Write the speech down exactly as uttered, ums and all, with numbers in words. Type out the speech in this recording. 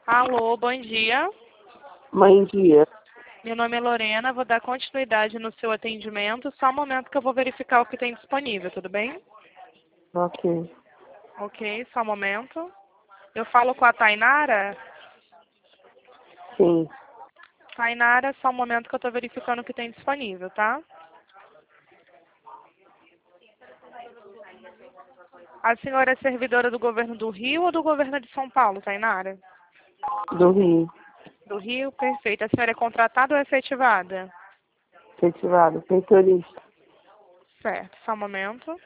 Alô, bom dia. Bom dia. Meu nome é Lorena, vou dar continuidade no seu atendimento. Só um momento que eu vou verificar o que tem disponível, tudo bem? Ok. Ok, só um momento. Eu falo com a Tainara? Sim. Tainara, só um momento que eu estou verificando o que tem disponível, tá? A senhora é servidora do governo do Rio ou do governo de São Paulo, Tainara? Do Rio. Do Rio, perfeito. A senhora é contratada ou efetivada? Efetivado. Pensionista. Certo, só um momento.